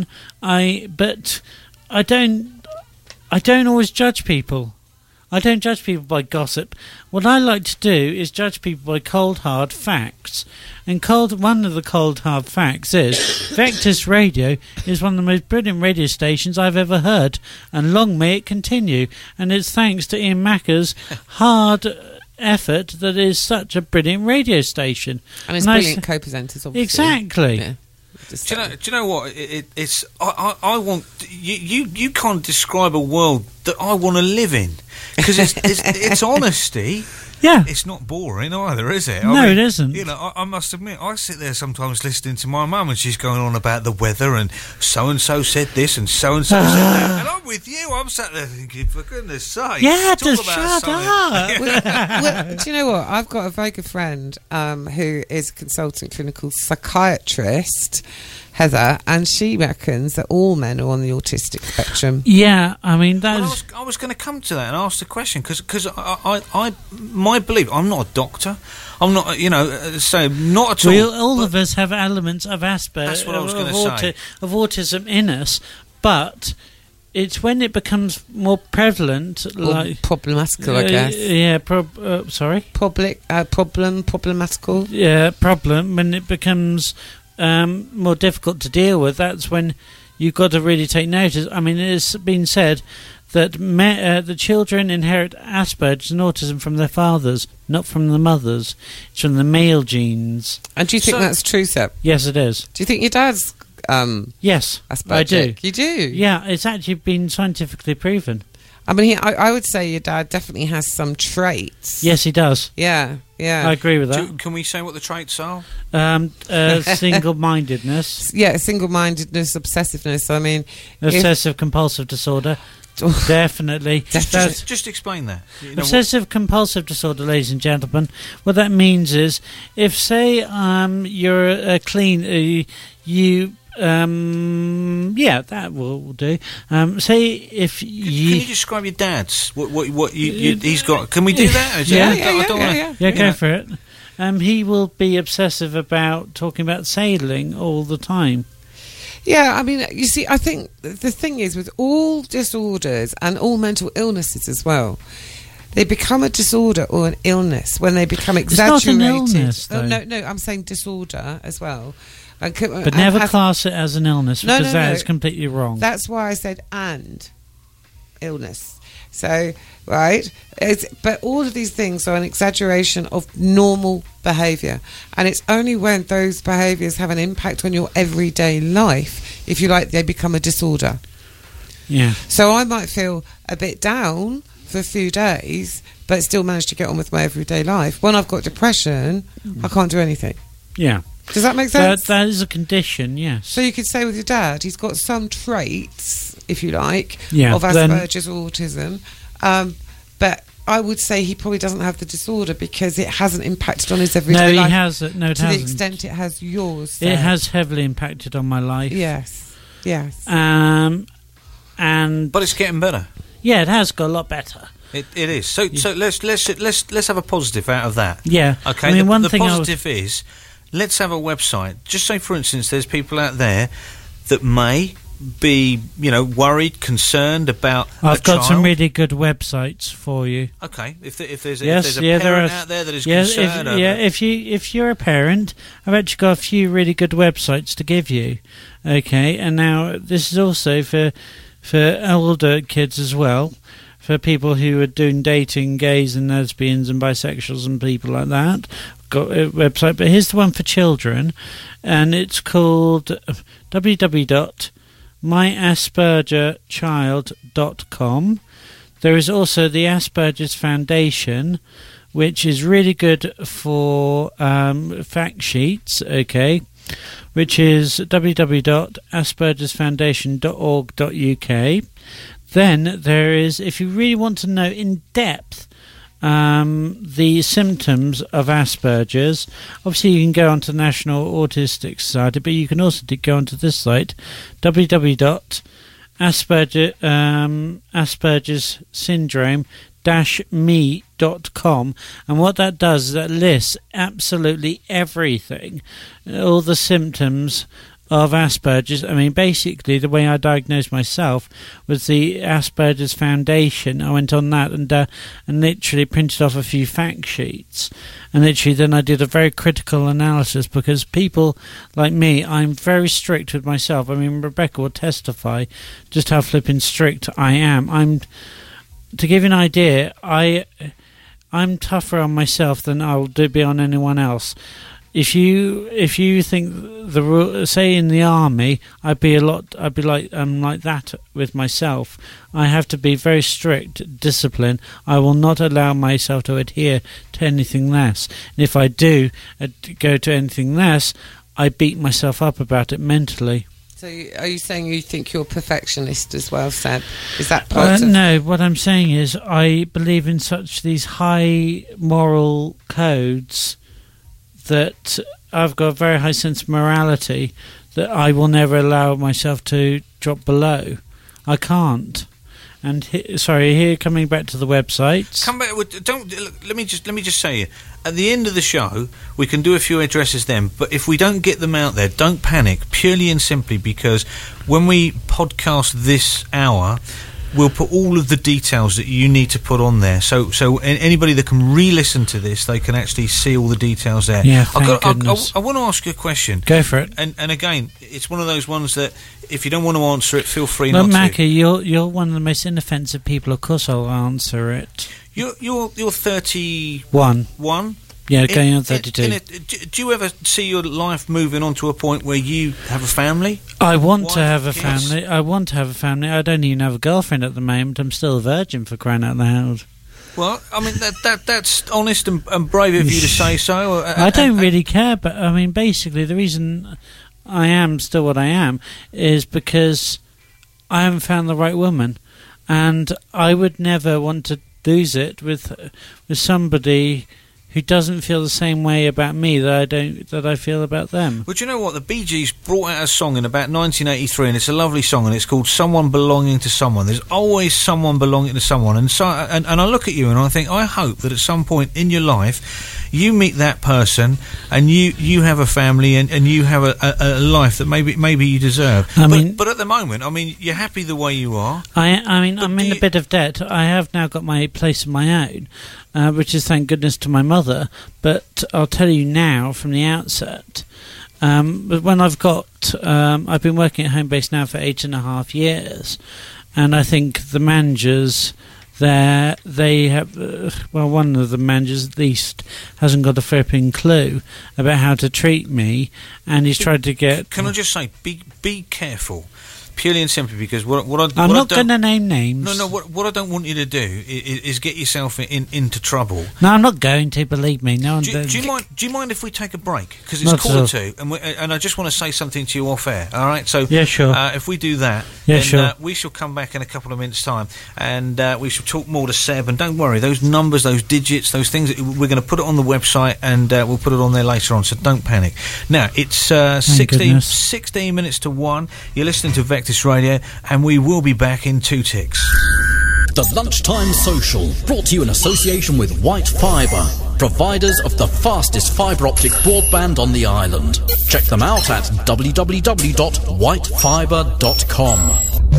I but I don't. I don't always judge people. I don't judge people by gossip. What I like to do is judge people by cold, hard facts. And cold, one of the cold, hard facts is Vectis Radio is one of the most brilliant radio stations I've ever heard. And long may it continue. And it's thanks to Ian Macker's hard effort that is such a brilliant radio station. And it's And I brilliant s- co-presenters, obviously. Exactly. Yeah. Just Do you know? Do you know what? It, it, it's I, I, I want you, you. You can't describe a world that I want to live in because it's, it's it's honesty. Yeah. It's not boring either, is it? No, it isn't. You know, I, I must admit, I sit there sometimes listening to my mum, and she's going on about the weather, and so and so said this, and so and so said that, and I'm with you. I'm sat there thinking, for goodness' sake, Yeah, talk just about shut something. up. well, do you know what? I've got a very good friend um, who is a consultant clinical psychiatrist, Heather, and she reckons that all men are on the autistic spectrum. Yeah, I mean, that Well, I is... was, I was going to come to that and ask the question because I, I, I, my belief, I'm not a doctor. I'm not, you know, uh, so not at all. We, all but- of us have elements of Asperger's, That's what I was of, gonna auti- say. of autism in us, but it's when it becomes more prevalent, Or like... problematical, I Uh, guess. yeah, prob- uh, sorry? Public, uh, problem, problematical. Yeah, problem, when it becomes um, more difficult to deal with, that's when you've got to really take notice. I mean, it's been said that me- uh, the children inherit Asperger's and autism from their fathers, not from the mothers. It's from the male genes. And do you think So- that's true, Seb? Yes, it is. Do you think your dad's um, Yes, Asperger? I do. You do? Yeah, it's actually been scientifically proven. I mean, he, I, I would say your dad definitely has some traits. Yes, he does. Yeah, yeah. I agree with Do, that. can we say what the traits are? Um, uh, single-mindedness, yeah, single-mindedness, obsessiveness. I mean, if- obsessive-compulsive disorder, definitely. Definitely. That's- Just, just explain that. You know, what- Obsessive compulsive disorder, ladies and gentlemen, what that means is if, say, um, you're a clean, uh, you um, yeah, that will, will do. Um, say if Can, you, can you describe your dad's? What what, what you, you, he's got? Can we do that? Is Yeah, that- yeah, I yeah, don't yeah, wanna- yeah. yeah, you go know. for it. Um, he will be obsessive about talking about sailing all the time. Yeah, I mean, you see, I think the thing is with all disorders and all mental illnesses as well, they become a disorder or an illness when they become It's not exaggerated. an illness, Oh, though. no, no, I'm saying disorder as well. And, co- But and never have- class it as an illness, No, because no, that no. is completely wrong. That's why I said and illness. So, right, it's, but all of these things are an exaggeration of normal behaviour, and it's only when those behaviours have an impact on your everyday life, if you like, they become a disorder. Yeah. So I might feel a bit down for a few days, but still manage to get on with my everyday life. When I've got depression, I can't do anything. Yeah. Does that make That, sense? that is a condition, yes. So you could say with your dad, he's got some traits, if you like, Yeah, of then- Asperger's or autism, um, but I would say he probably doesn't have the disorder because it hasn't impacted on his everyday No, he life has. No, it to the hasn't. extent it has yours. It Seb. has heavily impacted on my life. Yes, yes. Um, and But it's getting better. yeah, it has got a lot better. It, it is. So so let's let's let's let's have a positive out of that. Yeah. Okay. I mean, the one the thing I was- positive is, let's have a website. Just say, for instance, there's people out there that may be, you know, worried, concerned about. I've a got some child. really good websites for you. Okay. If there, if there's Yes, if there's a yeah, there parent are. out there that is Yes, if, concerned. over- yeah. If you if you're a parent, I've actually got a few really good websites to give you. Okay, and now this is also for for older kids as well, for people who are doing dating, gays and lesbians and bisexuals and people like that. Got a website, but here's the one for children, and it's called w w w dot my asperger child dot com. There is also the Asperger's Foundation, which is really good for um, fact sheets, okay, which is w w w dot aspergers foundation dot org dot u k. Then there is, if you really want to know in depth um, the symptoms of Asperger's, obviously you can go onto the National Autistic Society, but you can also do- go onto this site, w w w dot asperger um, asperger's syndrome dash me dot com, and what that does is that lists absolutely everything, all the symptoms of Asperger's. I mean, basically, the way I diagnosed myself was the Asperger's Foundation. I went on that and uh, and literally printed off a few fact sheets, and literally then I did a very critical analysis, because people like me, I'm very strict with myself. I mean, Rebecca will testify just how flipping strict I am. I'm to give you an idea, I I'm tougher on myself than I'll do be on anyone else. If you if you think the ru- say in the army, I'd be a lot. I'd be like um like that with myself. I have to be very strict, discipline. I will not allow myself to adhere to anything less. And if I do uh, go to anything less, I beat myself up about it mentally. So you, are you saying you think you're a perfectionist as well, Seb? Is that part Uh, of... no, what I'm saying is I believe in such these high moral codes that I've got a very high sense of morality that I will never allow myself to drop below. I can't. And he, sorry, here coming back to the websites. Come back. with- Don't. Let me just. Let me just say. At the end of the show, we can do a few addresses then. But if we don't get them out there, don't panic. Purely and simply because when we podcast this hour, we'll put all of the details that you need to put on there. So, so a- anybody that can re-listen to this, they can actually see all the details there. Yeah, I've thank got, I, goodness. I, I want to ask you a question. Go for it. And and again, it's one of those ones that if you don't want to answer it, feel free Look, not to. Mackie, you're you're one of the most inoffensive people. Of course, I'll answer it. You're you're you're thirty-one. One. Yeah, going on thirty-two. In, in a, do, do you ever see your life moving on to a point where you have a family? I want Wife, to have a kids? family. I want to have a family. I don't even have a girlfriend at the moment. I'm still a virgin, for crying out loud. Well, I mean that that that's honest and, and brave of you to say so. Uh, I don't and- really care, but I mean, basically, the reason I am still what I am is because I haven't found the right woman, and I would never want to lose it with with somebody who doesn't feel the same way about me that I don't that I feel about them. Well, do you know what? The Bee Gees brought out a song in about nineteen eighty-three, and it's a lovely song, and it's called "Someone Belonging to Someone." There's always someone belonging to someone, and so and, and I look at you and I think, I hope that at some point in your life you meet that person, and you, you have a family, and, and you have a, a, a life that maybe maybe you deserve. I but, mean, but at the moment, I mean, you're happy the way you are. I I mean, I'm in you, a bit of debt. I have now got my place of my own, uh, which is thank goodness to my mother. But I'll tell you now from the outset. Um, but when I've got, um, I've been working at Homebase now for eight and a half years, and I think the managers there, they have, uh, well, one of the managers at least hasn't got a flipping clue about how to treat me, and he's tried to get. Can I just say, be be careful. Purely and simply because what, what I I'm what not I going to name names. No, no. What what I don't want you to do is, is get yourself in, into trouble. No, I'm not going to. Believe me. No, do, do you mind? Do you mind if we take a break? Because Not it's quarter at two, and we, and I just want to say something to you off air. All right. So yeah, sure. Uh, if we do that, yeah, then sure. uh, we shall come back in a couple of minutes' time, and uh, we shall talk more to Seb. And don't worry, those numbers, those digits, those things. We're going to put it on the website, and uh, we'll put it on there later on. So don't panic. Now it's uh, sixteen, sixteen minutes to one. You're listening to Vectis Radio. And we will be back in two ticks. The Lunchtime Social, brought to you in association with White Fibre, providers of the fastest fibre optic broadband on the island. Check them out at w w w dot white fibre dot com.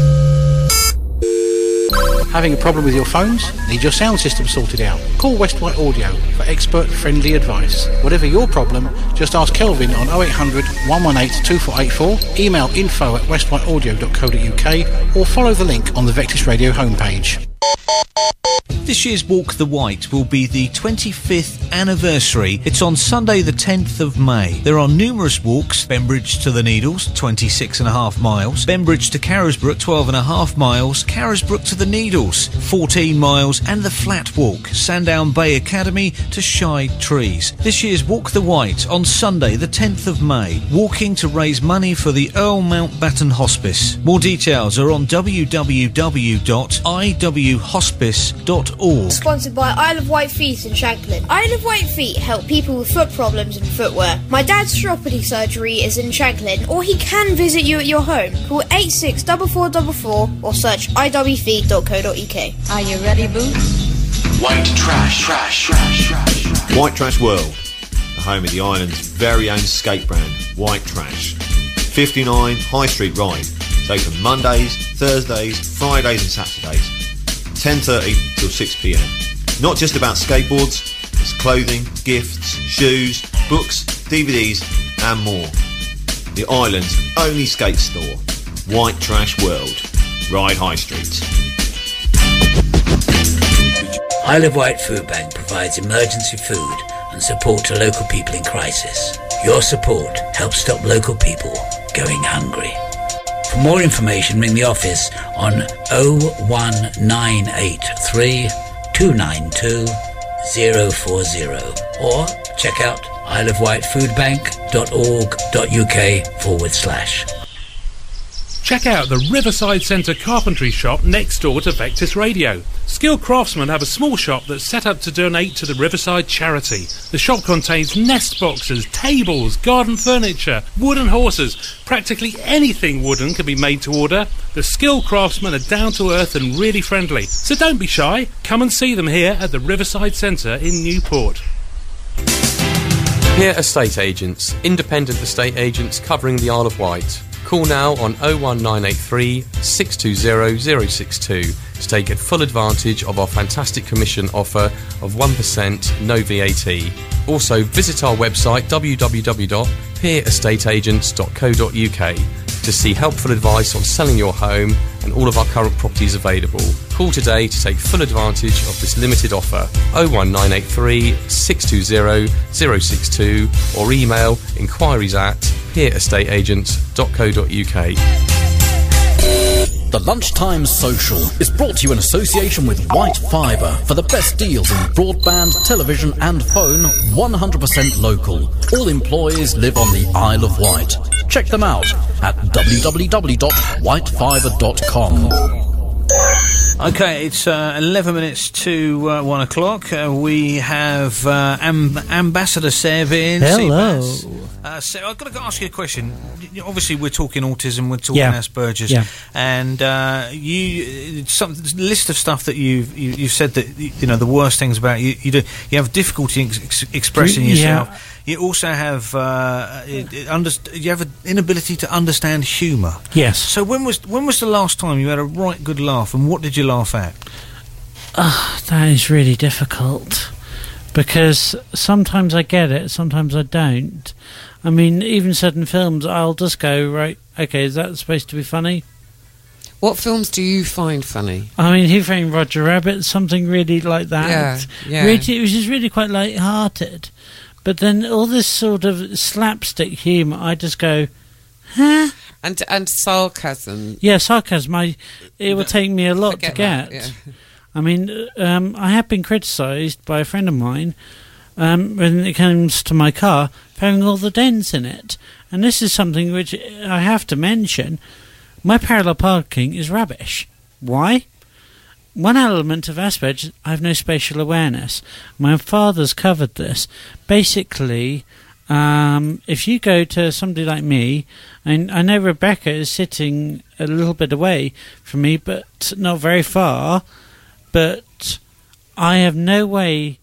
Having a problem with your phones? Need your sound system sorted out? Call West White Audio for expert-friendly advice. Whatever your problem, just ask Kelvin on oh eight hundred, one one eight, two four eight four, email info at west white audio dot co dot u k, or follow the link on the Vectis Radio homepage. This year's Walk the White will be the twenty-fifth anniversary. It's on Sunday the tenth of May. There are numerous walks: Bembridge to the Needles, twenty-six and a half miles, Bembridge to Carisbrooke, twelve and a half miles, Carisbrooke to the Needles, fourteen miles, and the Flat Walk, Sandown Bay Academy to Shide Trees. This year's Walk the White on Sunday the tenth of May, walking to raise money for the Earl Mountbatten Hospice. More details are on w w w dot i w hospice dot org. Sponsored by Isle of Wight Feet in Shanklin. Isle of Wight Feet help people with foot problems and footwear. My dad's chiropody surgery is in Shanklin, or he can visit you at your home. Call eight six four four four four or search i w feet dot co dot u k. Are you ready, Boots? White Trash, trash, trash, trash, trash. White Trash World, the home of the island's very own skate brand, White Trash. fifty-nine High Street Ride. It's open Mondays, Thursdays, Fridays and Saturdays. ten thirty till six p m. Not just about skateboards, it's clothing, gifts, shoes, books, D V Ds and more. The island's only skate store, White Trash World, Ride High Street. Isle of Wight Food Bank provides emergency food and support to local people in crisis. Your support helps stop local people going hungry. For more information, ring the office on oh one nine eight three, two nine two, oh four oh or check out isle of wight food bank dot org dot u k forward slash. Check out the Riverside Centre carpentry shop next door to Vectis Radio. Skilled craftsmen have a small shop that's set up to donate to the Riverside charity. The shop contains nest boxes, tables, garden furniture, wooden horses. Practically anything wooden can be made to order. The skilled craftsmen are down to earth and really friendly. So don't be shy. Come and see them here at the Riverside Centre in Newport. Peer Estate Agents, independent estate agents covering the Isle of Wight. Call now on oh one nine eight three, six two oh, oh six two to take full advantage of our fantastic commission offer of one percent no V A T. Also visit our website w w w dot peer estate agents dot co dot u k to see helpful advice on selling your home and all of our current properties available. Call today to take full advantage of this limited offer. oh one nine eight three, six two oh, oh six two or email inquiries at peer estate agents dot co dot u k. The Lunchtime Social is brought to you in association with White Fibre for the best deals in broadband, television and phone, one hundred percent local. All employees live on the Isle of Wight. Check them out at w w w dot white fibre dot com. Okay, it's uh, eleven minutes to uh, one o'clock. Uh, we have uh, Amb- Ambassador Seb in. Hello. Uh, Seb, I've got to ask you a question. Obviously, we're talking autism, we're talking Yeah. Asperger's, Yeah. and uh, you some list of stuff that you've you, you've said that you know the worst things about you. You do you have difficulty ex- ex- expressing Yeah. yourself. You also have uh, it, it underst- you have an inability to understand humour. Yes. So when was when was the last time you had a right good laugh, and what did you laugh at? Ah, that is really difficult because sometimes I get it, sometimes I don't. I mean, even certain films, I'll just go, right, okay, is that supposed to be funny? What films do you find funny? I mean, Who Framed Roger Rabbit, something really like that. Yeah, yeah. Really, which is really quite light-hearted. But then all this sort of slapstick humour, I just go, huh? And and sarcasm. Yeah, sarcasm, I, it will take me a lot Forget to get. that, yeah. I mean, um, I have been criticised by a friend of mine um, when it comes to my car for having all the dents in it. And this is something which I have to mention. My parallel parking is rubbish. Why? One element of Asperger's, I have no spatial awareness. My father's covered this. Basically, um, if you go to somebody like me, and I know Rebecca is sitting a little bit away from me, but not very far, but I have no way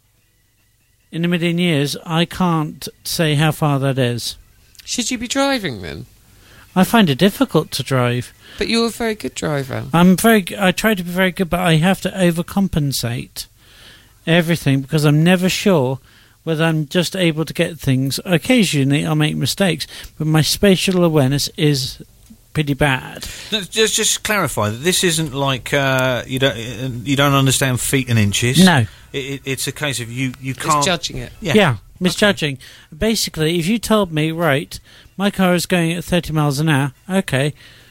in a million years, I can't say how far that is. Should you be driving then? I find it difficult to drive. But you're a very good driver. I'm very. g- I try to be very good, but I have to overcompensate everything because I'm never sure whether I'm just able to get things. Occasionally, I'll make mistakes, but my spatial awareness is pretty bad. No, just just clarify that this isn't like uh, you don't uh, you don't understand feet and inches. No. it, it, it's a case of you you It's can't judging it. Yeah, Yeah, misjudging. Basically, if you told me, right, my car is going at thirty miles an hour, okay,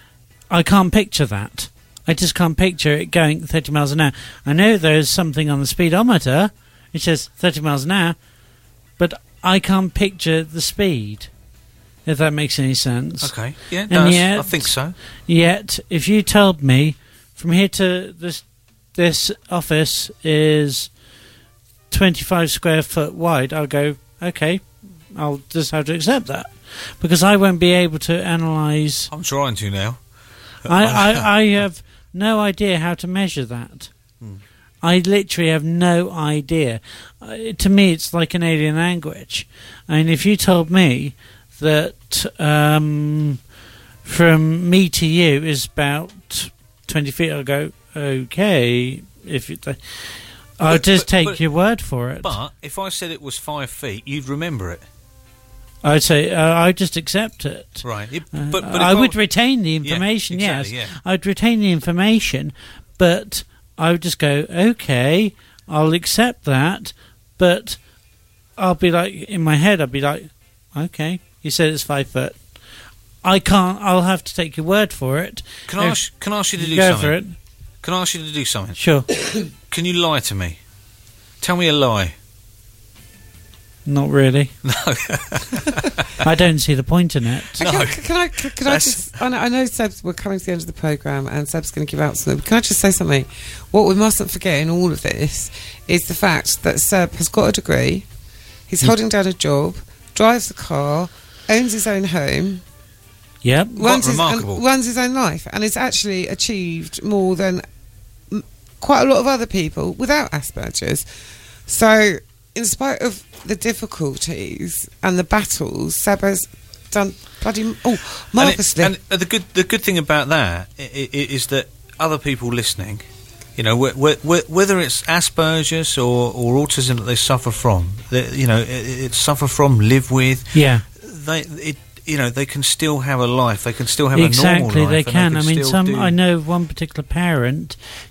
I can't picture that. I just can't picture it going at thirty miles an hour. I know there's something on the speedometer, it says thirty miles an hour, but I can't picture the speed, if that makes any sense. Okay, yeah, it And does. yet- I think so. Yet, if you told me from here to this this office is twenty-five square foot wide, I'll go, okay, I'll just have to accept that. Because I won't be able to analyse. I'm trying to now. I, I, I have no idea how to measure that. Hmm. I literally have no idea. Uh, to me, it's like an alien language. I mean, if you told me that um, from me to you is about twenty feet, I'll go, okay. If it, I'll But- just but- take but- your word for it. But if I said it was five feet, you'd remember it, I'd say uh, I just accept it. right? It, Uh, but, but if I would retain the information, exactly, yes. yeah. I'd retain the information, but I would just go, okay, I'll accept that, but I'll be like, in my head, I'll be like, okay, you said it's five foot. I can't, I'll have to take your word for it. Can I If- ask, can I ask you to do Go something? for it. Can I ask you to do something? Sure. Can you lie to me? Tell me a lie. Not really. No. I don't see the point in it. And Can, can I? Can, can I That's- just? I know, I know Seb's. We're coming to the end of the program, and Seb's going to give out something. Can I just say something? What we mustn't forget in all of this is the fact that Seb has got a degree. He's Hmm. holding down a job, drives a car, owns his own home, Yep. runs his, remarkable. and runs his own life, and has actually achieved more than m- quite a lot of other people without Asperger's. So, in spite of the difficulties and the battles, Seb has done bloody oh marvellously. And, it, and the good the good thing about that i- i- is that other people listening, you know, wh- wh- wh- whether it's Asperger's or, or autism that they suffer from, they, you know, it, it suffer from, live with, Yeah. they it you know they can still have a life. They can still have a Exactly, normal life. they and can. I mean, still some do- I know of one particular parent.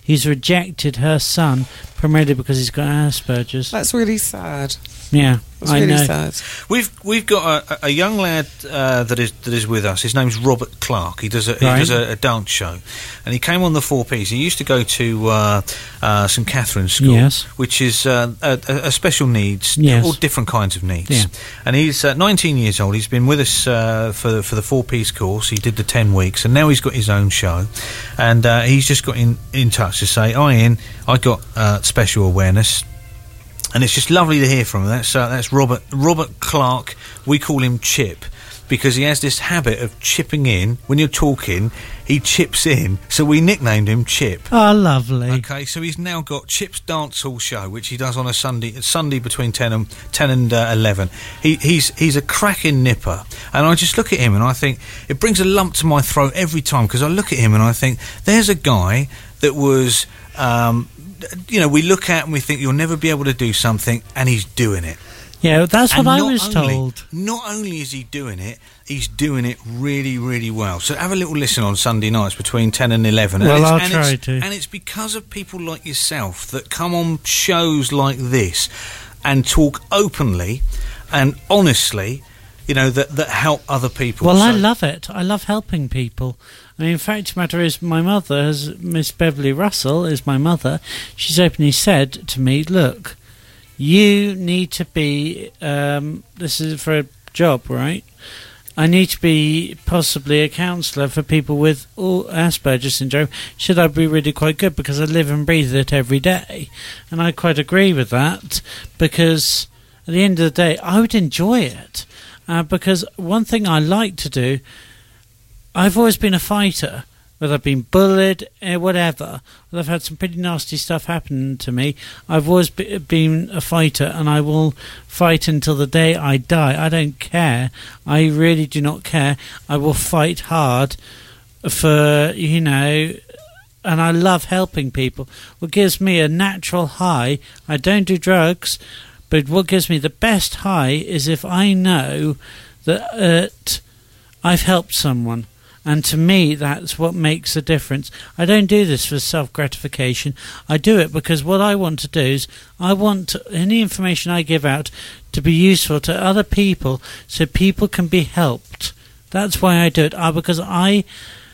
he's rejected her son primarily because he's got Asperger's. That's really sad. Yeah, That's I really know. sad. We've we've got a, a young lad uh, that is that is with us. His name's Robert Clark. He does a he Right. does a, a dance show, and he came on the Four Ps. He used to go to uh, uh, St Catherine's School, Yes. which is uh, a, a special needs, Yes. all different kinds of needs. Yeah. And he's uh, nineteen years old. He's been with us uh, for for the Four Ps course. He did the ten weeks, and now he's got his own show. And uh, he's just got in in touch to say, "Hi, Ian, I got uh, special awareness." And it's just lovely to hear from him. That's uh, that's Robert Robert Clark. We call him Chip because he has this habit of chipping in when you're talking. He chips in, so we nicknamed him Chip. Oh, lovely. Okay, so he's now got Chip's Dance Hall show, which he does on a Sunday Sunday between ten and ten and uh, eleven. He, he's he's a cracking nipper, and I just look at him and I think it brings a lump to my throat every time because I look at him and I think there's a guy that was. Um, You know, we look at and we think you'll never be able to do something, and he's doing it. Yeah, that's And what I not was only- told. Not only is he doing it, he's doing it really, really well. So have a little listen on Sunday nights between ten and eleven. Well, and it's, I'll and try it's, to. And it's because of people like yourself that come on shows like this and talk openly and honestly, you know, that, that help other people. Well, I So- love it. I love helping people. I mean, in fact, the matter is, my mother, has, Miss Beverly Russell, is my mother. She's openly said to me, "Look, you need to be. Um, this is for a job, right? I need to be possibly a counsellor for people with all Asperger's syndrome. Should I be really quite good because I live and breathe it every day?" And I quite agree with that because at the end of the day, I would enjoy it. Uh, because one thing I like to do, I've always been a fighter, whether I've been bullied, eh, whatever, whether I've had some pretty nasty stuff happen to me, I've always be, been a fighter, and I will fight until the day I die. I don't care. I really do not care. I will fight hard for, you know, and I love helping people. What gives me a natural high, I don't do drugs, but what gives me the best high is if I know that uh, I've helped someone. And to me, that's what makes a difference. I don't do this for self-gratification. I do it because what I want to do is I want any information I give out to be useful to other people so people can be helped. That's why I do it. Uh, because I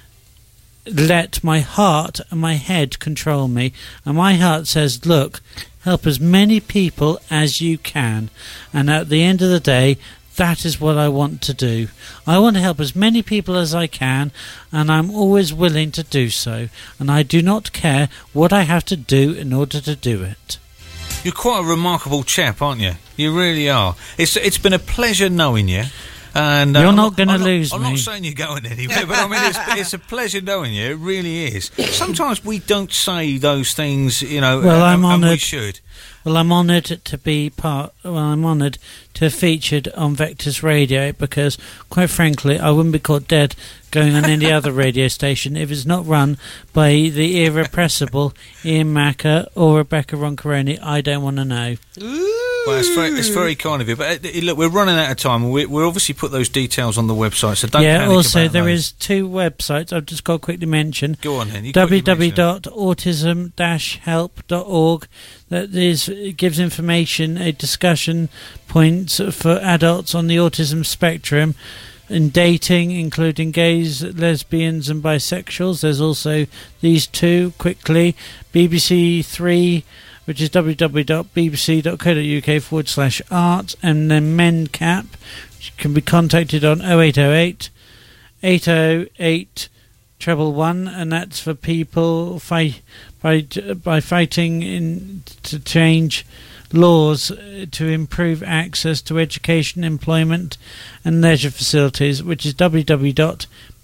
let my heart and my head control me. And my heart says, look, help as many people as you can. And at the end of the day, that is what I want to do. I want to help as many people as I can, and I'm always willing to do so. And I do not care what I have to do in order to do it. You're quite a remarkable chap, aren't you? You really are. It's it's been a pleasure knowing you. And uh, You're I'm not going to I'm lose I'm me. not saying you're going anywhere, but I mean, it's, it's a pleasure knowing you. It really is. Sometimes we don't say those things, you know, Well, uh, I'm and we honoured. should. Well, I'm honoured to be part. Well, I'm honoured to have featured on Vectis Radio because, quite frankly, I wouldn't be caught dead going on any other radio station if it's not run by the irrepressible Ian Macker or Rebecca Roncaroni. I don't want to know. Well, it's very, it's very kind of you. But uh, look, we're running out of time. We we obviously put those details on the website, so don't yeah. panic Also, about there those. is two websites. I've just got to quickly mention. Go on then. You quickly w w w mention dot autism dash help dot org. That is it gives information, a discussion points for adults on the autism spectrum. In dating, including gays, lesbians and bisexuals. There's also these two, quickly. B B C Three, which is w w w dot b b c dot co dot u k forward slash art, and then MenCap, which can be contacted on oh eight oh eight, eight oh eight, treble one, and that's for people fight by by fighting in to change laws to improve access to education, employment and leisure facilities, which is w w w dot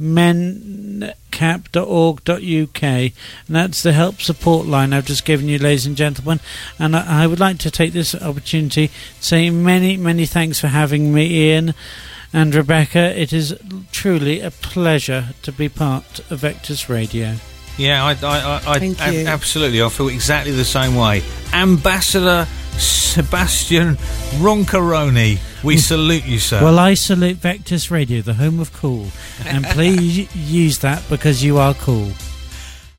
mencap dot org dot u k, and that's the help support line I've just given you, ladies and gentlemen. And I, I would like to take this opportunity to say many many thanks for having me, Ian and Rebecca. It is truly a pleasure to be part of Vectis Radio. Yeah, I, I, I, I Thank a- you. absolutely. I feel exactly the same way. Ambassador Sebastian Roncaroni, we salute you, sir. Well, I salute Vectis Radio, the home of cool, and please use that because you are cool.